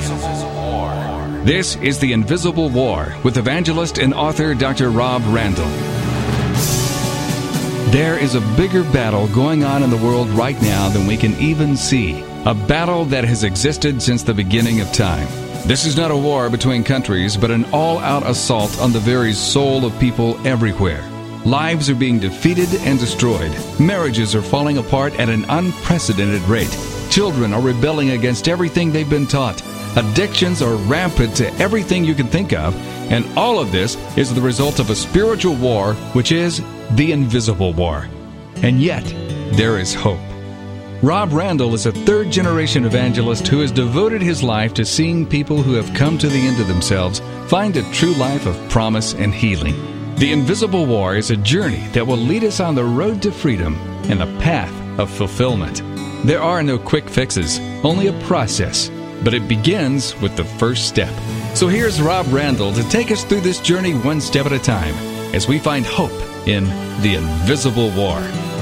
This is The Invisible War with evangelist and author Dr. Rob Randall. There is a bigger battle going on in the world right now than we can even see. A battle that has existed since the beginning of time. This is not a war between countries, but an all-out assault on the very soul of people everywhere. Lives are being defeated and destroyed. Marriages are falling apart at an unprecedented rate. Children are rebelling against everything they've been taught. Addictions are rampant to everything you can think of, and all of this is the result of a spiritual war, which is the invisible war. And yet, there is hope. Rob Randall is a third-generation evangelist who has devoted his life to seeing people who have come to the end of themselves find a true life of promise and healing. The Invisible War is a journey that will lead us on the road to freedom and the path of fulfillment. There are no quick fixes, only a process. But it begins with the first step. So here's Rob Randall to take us through this journey one step at a time as we find hope in the Invisible War.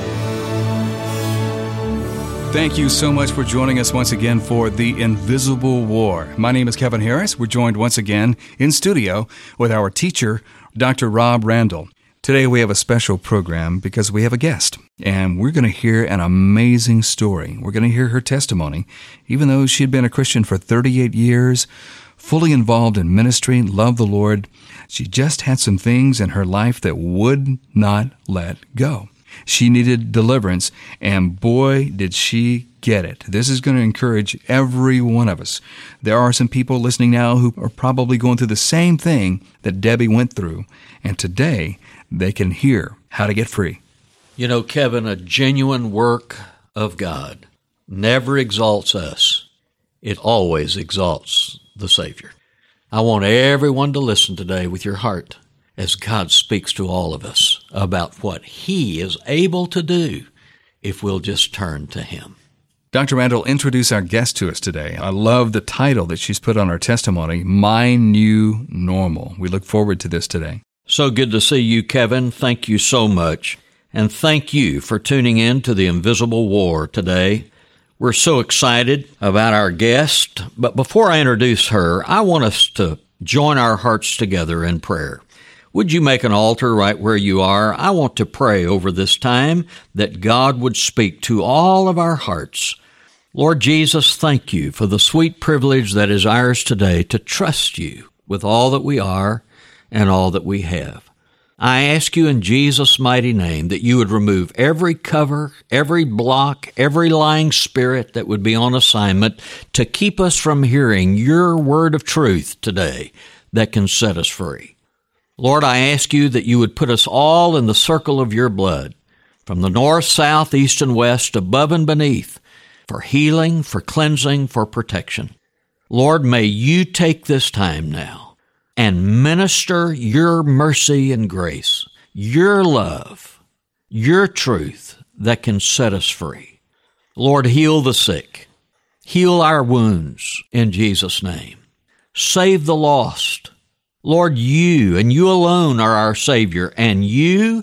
Thank you so much for joining us once again for the Invisible War. My name is Kevin Harris. We're joined once again in studio with our teacher, Dr. Rob Randall. Today we have a special program because we have a guest, and we're going to hear an amazing story. We're going to hear her testimony. Even though she had been a Christian for 38 years, fully involved in ministry, loved the Lord, she just had some things in her life that would not let go. She needed deliverance, and boy, did she get it. This is going to encourage every one of us. There are some people listening now who are probably going through the same thing that Debbie went through, and today they can hear how to get free. You know, Kevin, a genuine work of God never exalts us. It always exalts the Savior. I want everyone to listen today with your heart as God speaks to all of us about what He is able to do if we'll just turn to Him. Dr. Randall, introduce our guest to us today. I love the title that she's put on her testimony, My New Normal. We look forward to this today. So good to see you, Kevin. Thank you so much. And thank you for tuning in to the Invisible War today. We're so excited about our guest. But before I introduce her, I want us to join our hearts together in prayer. Would you make an altar right where you are? I want to pray over this time that God would speak to all of our hearts. Lord Jesus, thank you for the sweet privilege that is ours today to trust you with all that we are and all that we have. I ask you in Jesus' mighty name that you would remove every cover, every block, every lying spirit that would be on assignment to keep us from hearing your word of truth today that can set us free. Lord, I ask you that you would put us all in the circle of your blood, from the north, south, east, and west, above and beneath, for healing, for cleansing, for protection. Lord, may you take this time now and minister your mercy and grace, your love, your truth that can set us free. Lord, heal the sick. Heal our wounds in Jesus' name. Save the lost. Lord, you and you alone are our Savior, and you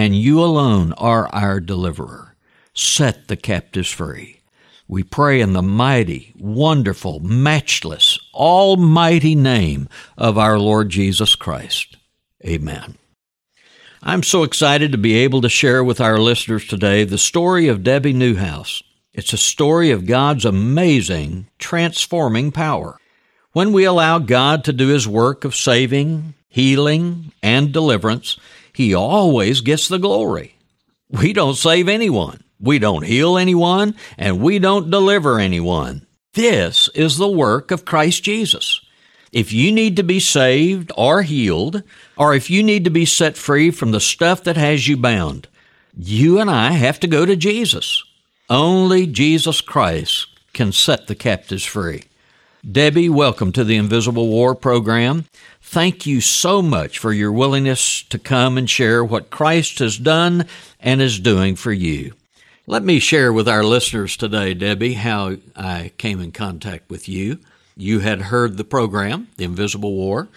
alone are our deliverer. Set the captives free. We pray in the mighty, wonderful, matchless, almighty name of our Lord Jesus Christ. Amen. I'm so excited to be able to share with our listeners today the story of Debbie Newhouse. It's a story of God's amazing, transforming power. When we allow God to do His work of saving, healing, and deliverance, He always gets the glory. We don't save anyone. We don't heal anyone, and we don't deliver anyone. This is the work of Christ Jesus. If you need to be saved or healed, or if you need to be set free from the stuff that has you bound, you and I have to go to Jesus. Only Jesus Christ can set the captives free. Debbie, welcome to the Invisible War program. Thank you so much for your willingness to come and share what Christ has done and is doing for you. Let me share with our listeners today, Debbie, how I came in contact with you. You had heard the program, The Invisible War,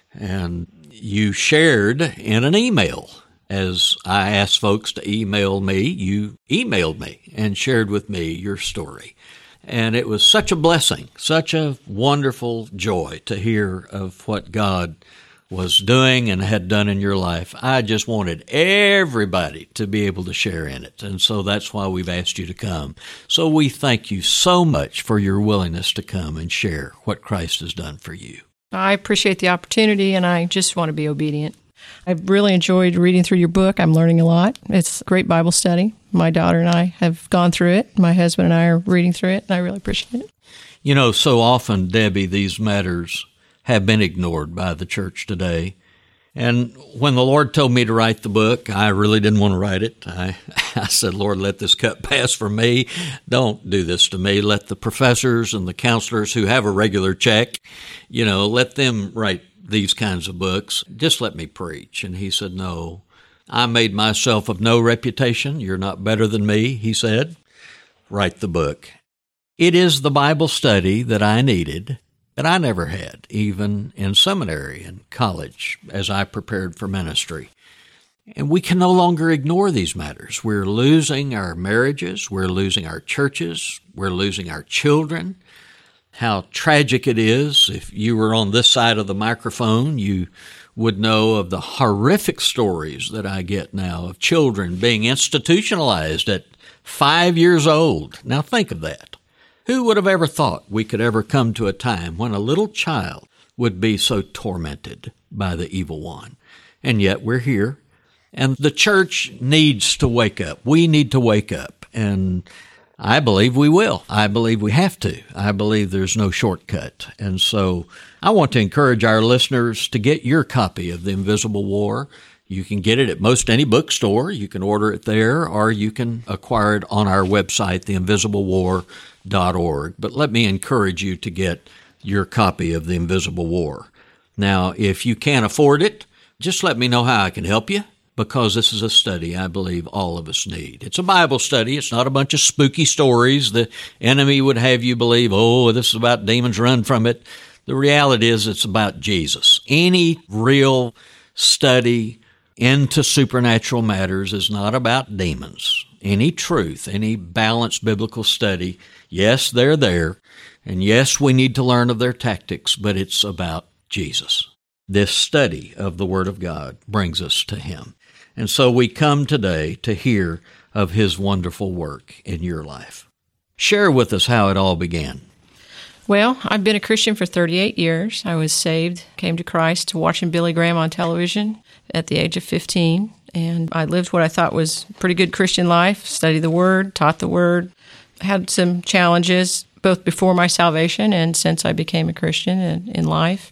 and you shared in an email. As I asked folks to email me, you emailed me and shared with me your story. And it was such a blessing, such a wonderful joy to hear of what God was doing and had done in your life. I just wanted everybody to be able to share in it. And so that's why we've asked you to come. So we thank you so much for your willingness to come and share what Christ has done for you. I appreciate the opportunity, and I just want to be obedient. I've really enjoyed reading through your book. I'm learning a lot. It's a great Bible study. My daughter and I have gone through it. My husband and I are reading through it, and I really appreciate it. You know, so often, Debbie, these matters have been ignored by the church today. And when the Lord told me to write the book, I really didn't want to write it. I said, Lord, let this cup pass from me. Don't do this to me. Let the professors and the counselors who have a regular check, let them write these kinds of books. Just let me preach. And he said, no, I made myself of no reputation. You're not better than me, he said. Write the book. It is the Bible study that I needed, that I never had, even in seminary and college, as I prepared for ministry. And we can no longer ignore these matters. We're losing our marriages. We're losing our churches. We're losing our children. How tragic it is. If you were on this side of the microphone, you would know of the horrific stories that I get now of children being institutionalized at 5 years old. Now think of that. Who would have ever thought we could ever come to a time when a little child would be so tormented by the evil one? And yet we're here, and the church needs to wake up. We need to wake up, and I believe we will. I believe we have to. I believe there's no shortcut. And so I want to encourage our listeners to get your copy of The Invisible War. You can get it at most any bookstore. You can order it there, or you can acquire it on our website, theinvisiblewar.org. But let me encourage you to get your copy of The Invisible War. Now, if you can't afford it, just let me know how I can help you, because this is a study I believe all of us need. It's a Bible study. It's not a bunch of spooky stories the enemy would have you believe, oh, this is about demons, run from it. The reality is it's about Jesus. Any real study into supernatural matters is not about demons. Any truth, any balanced biblical study, yes, they're there, and yes, we need to learn of their tactics, but it's about Jesus. This study of the Word of God brings us to Him. And so we come today to hear of His wonderful work in your life. Share with us how it all began. Well, I've been a Christian for 38 years. I was saved, came to Christ watching Billy Graham on television at the age of 15, and I lived what I thought was a pretty good Christian life, studied the Word, taught the Word, had some challenges both before my salvation and since I became a Christian in life.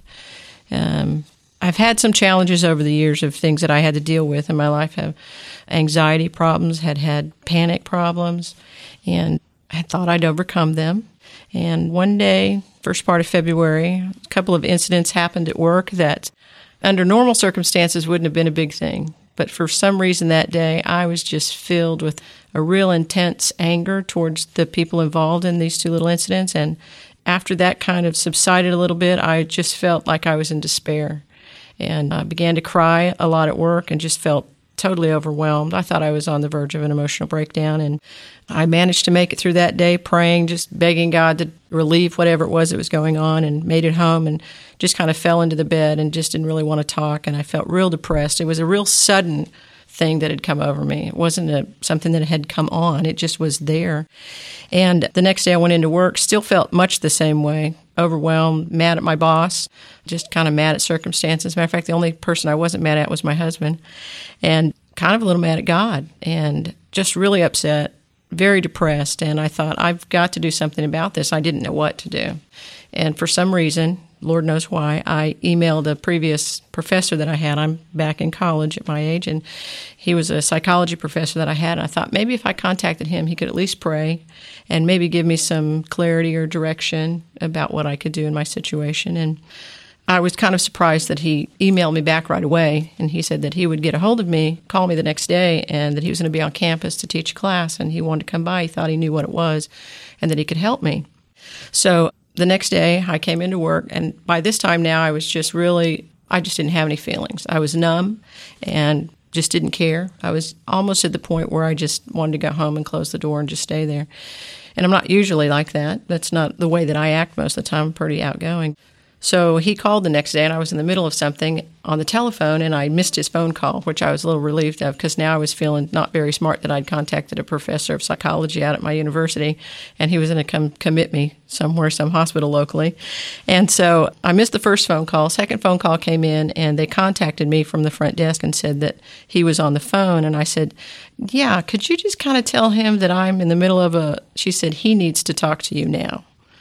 I've had some challenges over the years of things that I had to deal with in my life. I have anxiety problems, had panic problems, and I thought I'd overcome them. And one day, first part of February, a couple of incidents happened at work that under normal circumstances wouldn't have been a big thing. But for some reason that day, I was just filled with a real intense anger towards the people involved in these two little incidents. And after that kind of subsided a little bit, I just felt like I was in despair. And I began to cry a lot at work and just felt totally overwhelmed. I thought I was on the verge of an emotional breakdown, and I managed to make it through that day praying, just begging God to relieve whatever it was that was going on, and made it home and just kind of fell into the bed and just didn't really want to talk, and I felt real depressed. It was a real sudden thing that had come over me. It wasn't something that had come on. It just was there. And the next day I went into work, still felt much the same way, overwhelmed, mad at my boss, just kind of mad at circumstances. As a matter of fact, the only person I wasn't mad at was my husband, and kind of a little mad at God, and just really upset, very depressed. And I thought, I've got to do something about this. I didn't know what to do. And for some reason, Lord knows why, I emailed a previous professor that I had. I'm back in college at my age, and he was a psychology professor that I had. And I thought maybe if I contacted him, he could at least pray and maybe give me some clarity or direction about what I could do in my situation. And I was kind of surprised that he emailed me back right away, and he said that he would get a hold of me, call me the next day, and that he was going to be on campus to teach a class, and he wanted to come by. He thought he knew what it was and that he could help me. So the next day, I came into work, and by this time now, I just didn't have any feelings. I was numb and just didn't care. I was almost at the point where I just wanted to go home and close the door and just stay there. And I'm not usually like that. That's not the way that I act most of the time. I'm pretty outgoing. So he called the next day, and I was in the middle of something on the telephone, and I missed his phone call, which I was a little relieved of, because now I was feeling not very smart that I'd contacted a professor of psychology out at my university, and he was going to come commit me somewhere, some hospital locally. And so I missed the first phone call. Second phone call came in, and they contacted me from the front desk and said that he was on the phone. And I said, yeah, could you just kind of tell him that I'm in the middle of she said, he needs to talk to you now.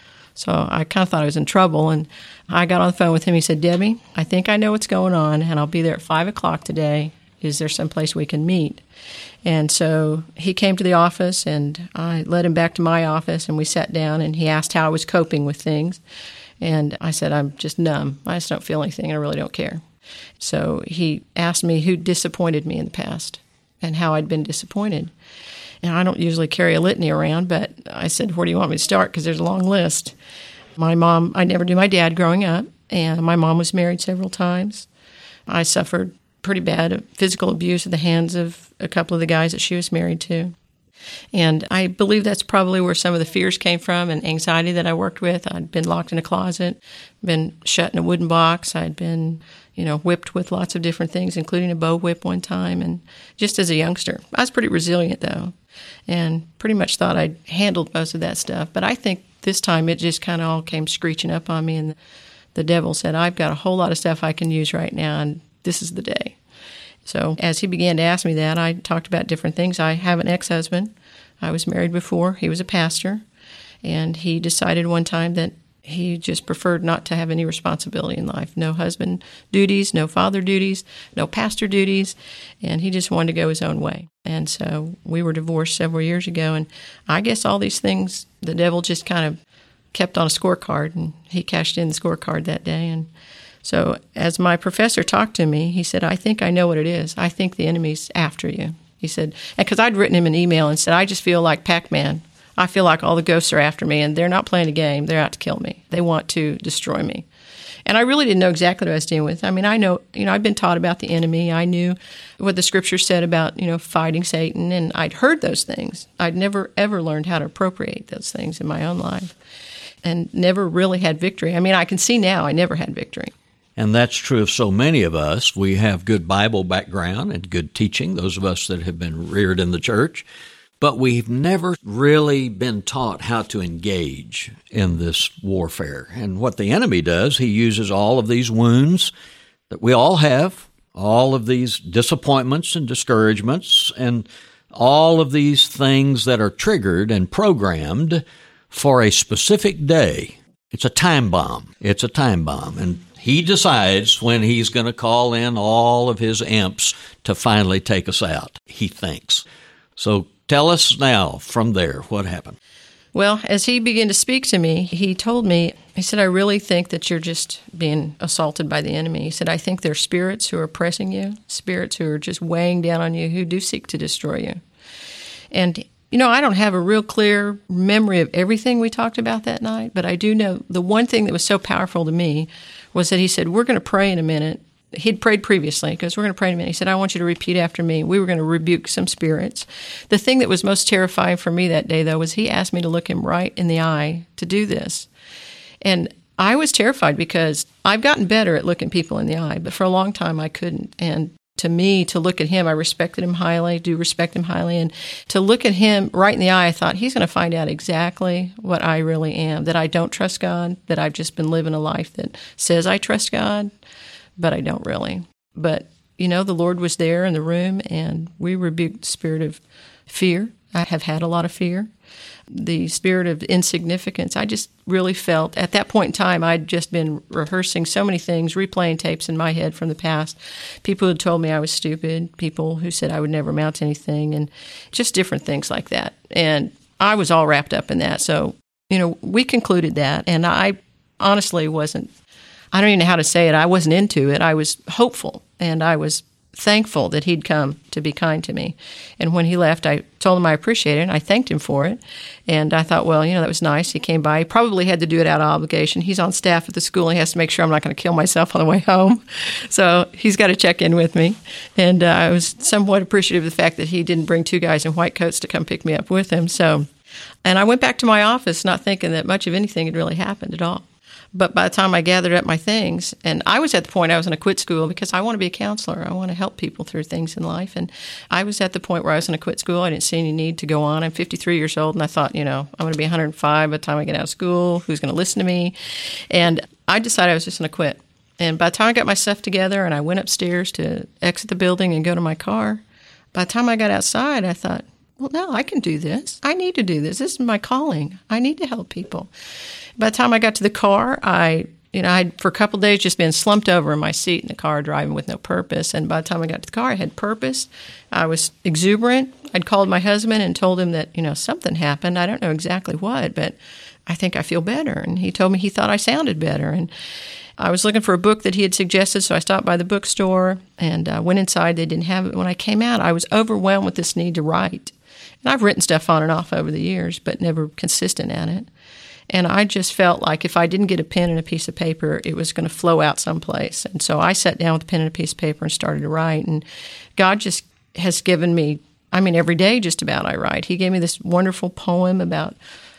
So I kind of thought I was in trouble, and I got on the phone with him. He said, Debbie, I think I know what's going on, and I'll be there at 5 o'clock today. Is there some place we can meet? And so he came to the office, and I led him back to my office, and we sat down, and he asked how I was coping with things. And I said, I'm just numb. I just don't feel anything, and I really don't care. So he asked me who disappointed me in the past and how I'd been disappointed. And I don't usually carry a litany around, but I said, where do you want me to start? Because there's a long list. My mom, I never knew my dad growing up, and my mom was married several times. I suffered pretty bad physical abuse at the hands of a couple of the guys that she was married to. And I believe that's probably where some of the fears came from and anxiety that I worked with. I'd been locked in a closet, been shut in a wooden box. I'd been, whipped with lots of different things, including a bow whip one time. And just as a youngster, I was pretty resilient, though, and pretty much thought I'd handled most of that stuff. But I think this time it just kind of all came screeching up on me, and the devil said, I've got a whole lot of stuff I can use right now, and this is the day. So as he began to ask me that, I talked about different things. I have an ex-husband. I was married before. He was a pastor, and he decided one time that he just preferred not to have any responsibility in life. No husband duties, no father duties, no pastor duties, and he just wanted to go his own way. And so we were divorced several years ago, and I guess all these things, the devil just kind of kept on a scorecard, and he cashed in the scorecard that day. And so as my professor talked to me, he said, I think I know what it is. I think the enemy's after you. He said, because I'd written him an email and said, I just feel like Pac-Man. I feel like all the ghosts are after me, and they're not playing a game. They're out to kill me. They want to destroy me. And I really didn't know exactly what I was dealing with. I mean, I know, I've been taught about the enemy. I knew what the scripture said about, fighting Satan, and I'd heard those things. I'd never, ever learned how to appropriate those things in my own life and never really had victory. I mean, I can see now I never had victory. And that's true of so many of us. We have good Bible background and good teaching, those of us that have been reared in the church, but we've never really been taught how to engage in this warfare. And what the enemy does, he uses all of these wounds that we all have, all of these disappointments and discouragements, and all of these things that are triggered and programmed for a specific day. It's a time bomb. It's a time bomb. And he decides when he's going to call in all of his imps to finally take us out, he thinks. So tell us now from there what happened. Well, as he began to speak to me, he told me, he said, I really think that you're just being assaulted by the enemy. He said, I think there are spirits who are oppressing you, spirits who are just weighing down on you, who do seek to destroy you. And I don't have a real clear memory of everything we talked about that night, but I do know the one thing that was so powerful to me was that he said, we're going to pray in a minute. He'd prayed previously, because we're going to pray in a minute. He said, I want you to repeat after me. We were going to rebuke some spirits. The thing that was most terrifying for me that day, though, was he asked me to look him right in the eye to do this. And I was terrified because I've gotten better at looking people in the eye, but for a long time I couldn't. And to me, to look at him, I respected him highly, do respect him highly. And to look at him right in the eye, I thought, he's going to find out exactly what I really am, that I don't trust God, that I've just been living a life that says I trust God, but I don't really. But, the Lord was there in the room, and we rebuked the spirit of fear. I have had a lot of fear. The spirit of insignificance. I just really felt, at that point in time, I'd just been rehearsing so many things, replaying tapes in my head from the past. People who told me I was stupid, people who said I would never amount to anything, and just different things like that. And I was all wrapped up in that. So, we concluded that, and I honestly wasn't, I don't even know how to say it, I wasn't into it. I was hopeful, and I was thankful that he'd come to be kind to me. And when he left, I told him I appreciated it, and I thanked him for it. And I thought, well, that was nice. He came by. He probably had to do it out of obligation. He's on staff at the school. He has to make sure I'm not going to kill myself on the way home. So he's got to check in with me. And I was somewhat appreciative of the fact that he didn't bring two guys in white coats to come pick me up with him. So And I went back to my office not thinking that much of anything had really happened at all. But by the time I gathered up my things, and I was at the point I was going to quit school because I want to be a counselor. I want to help people through things in life. And I was at the point where I was going to quit school. I didn't see any need to go on. I'm 53 years old, and I thought, I'm going to be 105 by the time I get out of school. Who's going to listen to me? And I decided I was just going to quit. And by the time I got my stuff together and I went upstairs to exit the building and go to my car, by the time I got outside, I thought, well, no, I can do this. I need to do this. This is my calling. I need to help people. By the time I got to the car, I'd for a couple of days just been slumped over in my seat in the car driving with no purpose. And by the time I got to the car, I had purpose. I was exuberant. I'd called my husband and told him that, something happened. I don't know exactly what, but I think I feel better. And he told me he thought I sounded better. And I was looking for a book that he had suggested, so I stopped by the bookstore and went inside. They didn't have it. When I came out, I was overwhelmed with this need to write. And I've written stuff on and off over the years, but never consistent at it. And I just felt like if I didn't get a pen and a piece of paper, it was going to flow out someplace. And so I sat down with a pen and a piece of paper and started to write. And God just has given me, every day just about I write. He gave me this wonderful poem about,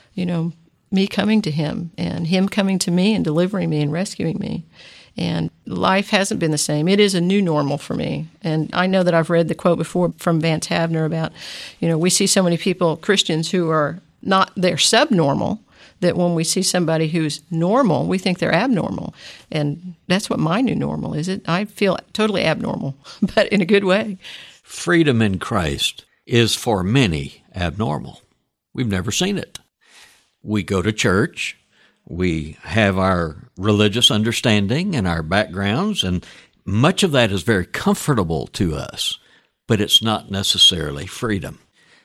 me coming to him and him coming to me and delivering me and rescuing me. And life hasn't been the same. It is a new normal for me. And I know that I've read the quote before from Vance Havner about, we see so many people, Christians, who are they're subnormal, that when we see somebody who's normal, we think they're abnormal. And that's what my new normal is. I feel totally abnormal, but in a good way. Freedom in Christ is for many abnormal. We've never seen it. We go to church, we have our religious understanding and our backgrounds, and much of that is very comfortable to us, but it's not necessarily freedom.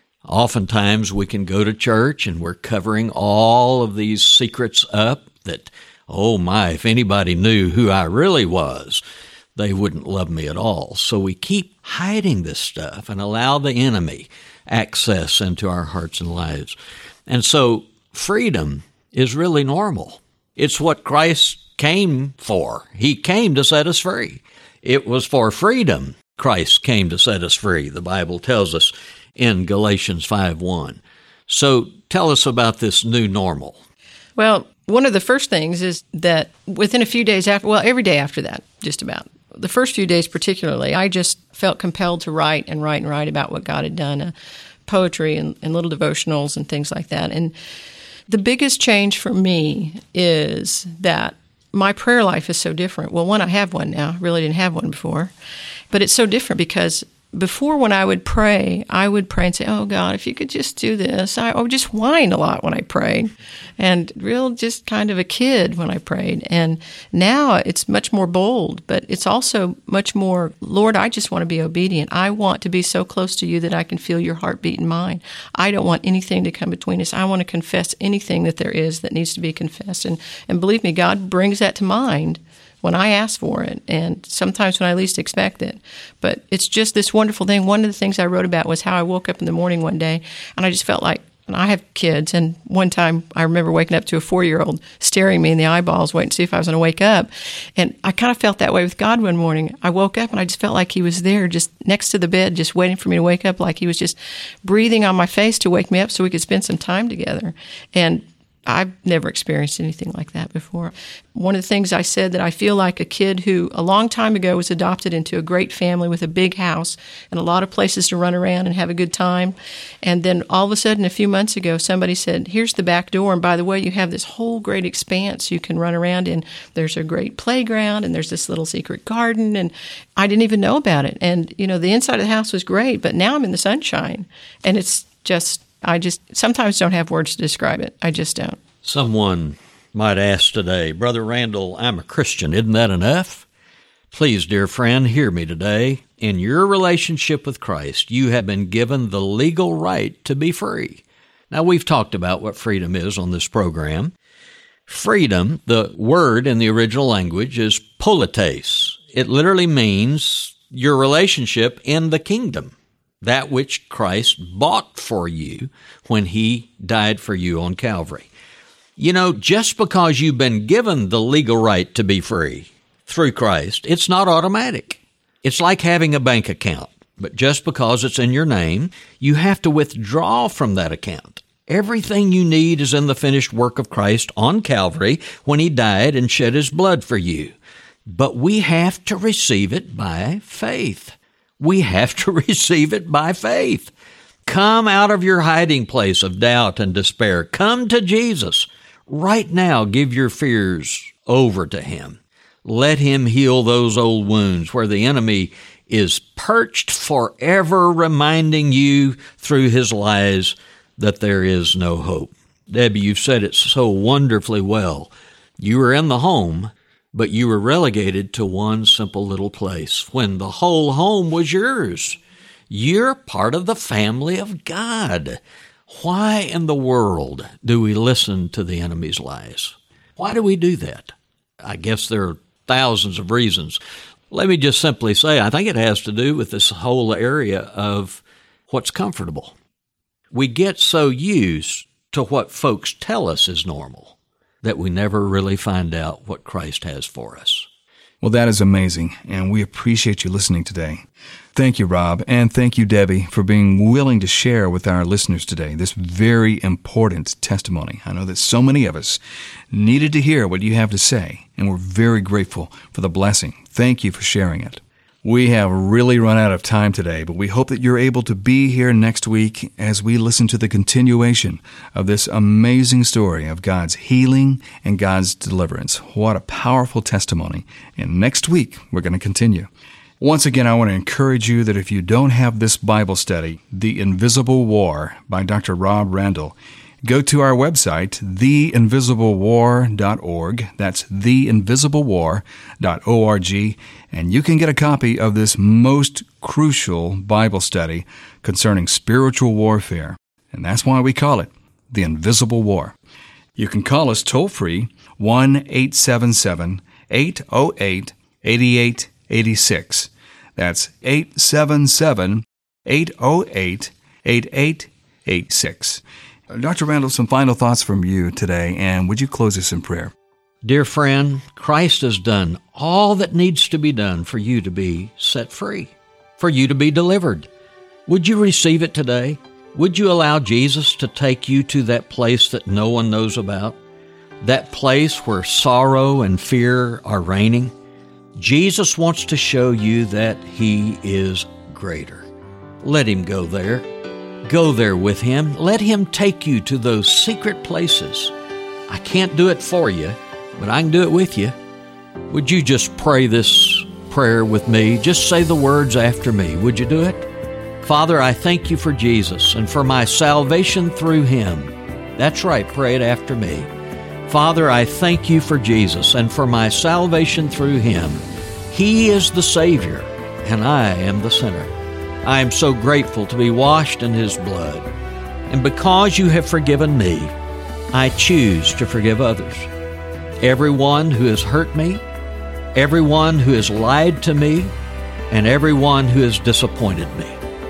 Oftentimes we can go to church and we're covering all of these secrets up that, oh my, if anybody knew who I really was, they wouldn't love me at all. So we keep hiding this stuff and allow the enemy access into our hearts and lives. And so freedom is really normal. It's what Christ came for. He came to set us free. It was for freedom Christ came to set us free, the Bible tells us in Galatians 5:1. So tell us about this new normal. Well, one of the first things is that within a few days after, every day after that, just about, the first few days particularly, I just felt compelled to write about what God had done, poetry and little devotionals and things like that. And the biggest change for me is that my prayer life is so different. Well, one, I have one now. I really didn't have one before. But it's so different because before, when I would pray and say, oh, God, if you could just do this. I would just whine a lot when I prayed and just kind of a kid when I prayed. And now it's much more bold, but it's also much more, Lord, I just want to be obedient. I want to be so close to you that I can feel your heartbeat in mine. I don't want anything to come between us. I want to confess anything that there is that needs to be confessed. And believe me, God brings that to mind when I ask for it, and sometimes when I least expect it. But it's just this wonderful thing. One of the things I wrote about was how I woke up in the morning one day, and I just felt like, and I have kids, and one time I remember waking up to a 4-year-old staring me in the eyeballs, waiting to see if I was going to wake up. And I kind of felt that way with God one morning. I woke up, and I just felt like he was there just next to the bed, just waiting for me to wake up, like he was just breathing on my face to wake me up so we could spend some time together. And I've never experienced anything like that before. One of the things I said that I feel like a kid who a long time ago was adopted into a great family with a big house and a lot of places to run around and have a good time. And then all of a sudden, a few months ago, somebody said, here's the back door. And by the way, you have this whole great expanse you can run around in. There's a great playground and there's this little secret garden. And I didn't even know about it. And, the inside of the house was great, but now I'm in the sunshine. And it's just, I just sometimes don't have words to describe it. I just don't. Someone might ask today, Brother Randall, I'm a Christian. Isn't that enough? Please, dear friend, hear me today. In your relationship with Christ, you have been given the legal right to be free. Now, we've talked about what freedom is on this program. Freedom, the word in the original language, is polites. It literally means your relationship in the kingdom, that which Christ bought for you when he died for you on Calvary. Just because you've been given the legal right to be free through Christ, it's not automatic. It's like having a bank account, but just because it's in your name, you have to withdraw from that account Everything you need is in the finished work of Christ on Calvary when He died and shed His blood for you. But we have to receive it by faith. We have to receive it by faith. Come out of your hiding place of doubt and despair. Come to Jesus. Right now, give your fears over to Him. Let Him heal those old wounds where the enemy is perched forever, reminding you through his lies that there is no hope. Debbie, you've said it so wonderfully well. You were in the home, but you were relegated to one simple little place when the whole home was yours. You're part of the family of God. Why in the world do we listen to the enemy's lies? Why do we do that? I guess there are thousands of reasons. Let me just simply say, I think it has to do with this whole area of what's comfortable. We get so used to what folks tell us is normal that we never really find out what Christ has for us. Well, that is amazing, and we appreciate you listening today. Thank you, Rob, and thank you, Debbie, for being willing to share with our listeners today this very important testimony. I know that so many of us needed to hear what you have to say, and we're very grateful for the blessing. Thank you for sharing it. We have really run out of time today, but we hope that you're able to be here next week as we listen to the continuation of this amazing story of God's healing and God's deliverance. What a powerful testimony. And next week, we're going to continue. Once again, I want to encourage you that if you don't have this Bible study, The Invisible War by Dr. Rob Randall, go to our website, theinvisiblewar.org. That's theinvisiblewar.org, and you can get a copy of this most crucial Bible study concerning spiritual warfare. And that's why we call it The Invisible War. You can call us toll-free, 1-877-808-8886. That's 877-808-8886. Dr. Randall, some final thoughts from you today, and would you close us in prayer? Dear friend, Christ has done all that needs to be done for you to be set free, for you to be delivered. Would you receive it today? Would you allow Jesus to take you to that place that no one knows about? That place where sorrow and fear are reigning? Jesus wants to show you that He is greater. Let Him go there. Go there with Him. Let Him take you to those secret places. I can't do it for you, but I can do it with you. Would you just pray this prayer with me? Just say the words after me. Would you do it? Father, I thank you for Jesus and for my salvation through Him. That's right, pray it after me. Father, I thank you for Jesus and for my salvation through Him. He is the Savior, and I am the sinner. I am so grateful to be washed in His blood. And because you have forgiven me, I choose to forgive others. Everyone who has hurt me, everyone who has lied to me, and everyone who has disappointed me,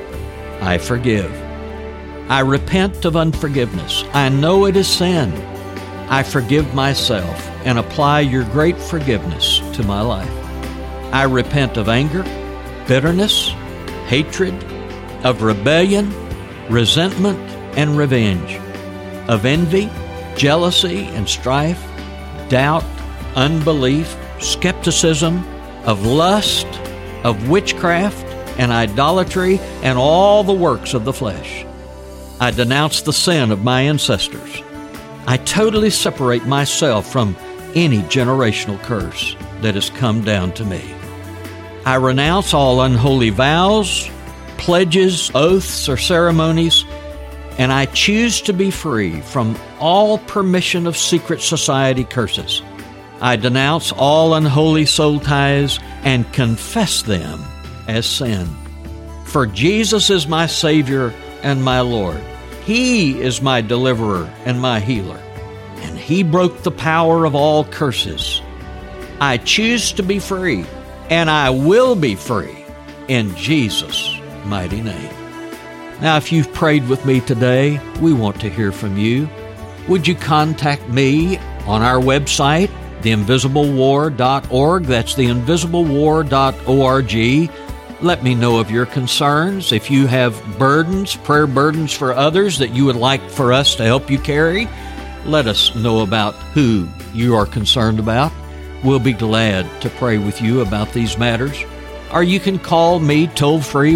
I forgive. I repent of unforgiveness. I know it is sin. I forgive myself and apply your great forgiveness to my life. I repent of anger, bitterness, hatred, of rebellion, resentment, and revenge, of envy, jealousy, and strife, doubt, unbelief, skepticism, of lust, of witchcraft, and idolatry, and all the works of the flesh. I denounce the sin of my ancestors. I totally separate myself from any generational curse that has come down to me. I renounce all unholy vows, pledges, oaths, or ceremonies, and I choose to be free from all permission of secret society curses. I denounce all unholy soul ties and confess them as sin. For Jesus is my Savior and my Lord. He is my deliverer and my healer, and He broke the power of all curses. I choose to be free, and I will be free in Jesus' mighty name. Now, if you've prayed with me today, we want to hear from you. Would you contact me on our website, theinvisiblewar.org? That's theinvisiblewar.org. Let me know of your concerns. If you have burdens, prayer burdens for others that you would like for us to help you carry, let us know about who you are concerned about. We'll be glad to pray with you about these matters. Or you can call me toll-free,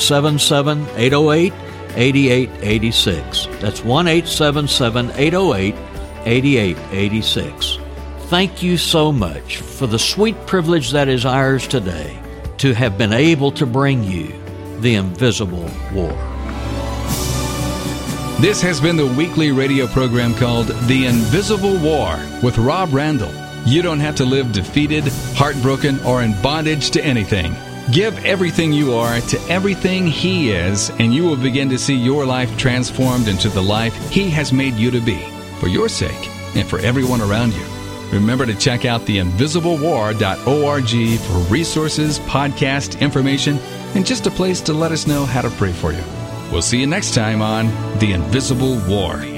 1-877-808-8886. That's 1-877-808-8886. Thank you so much for the sweet privilege that is ours today to have been able to bring you The Invisible War. This has been the weekly radio program called The Invisible War with Rob Randall. You don't have to live defeated, heartbroken, or in bondage to anything. Give everything you are to everything He is, and you will begin to see your life transformed into the life He has made you to be, for your sake and for everyone around you. Remember to check out theinvisiblewar.org for resources, podcast information, and just a place to let us know how to pray for you. We'll see you next time on The Invisible War.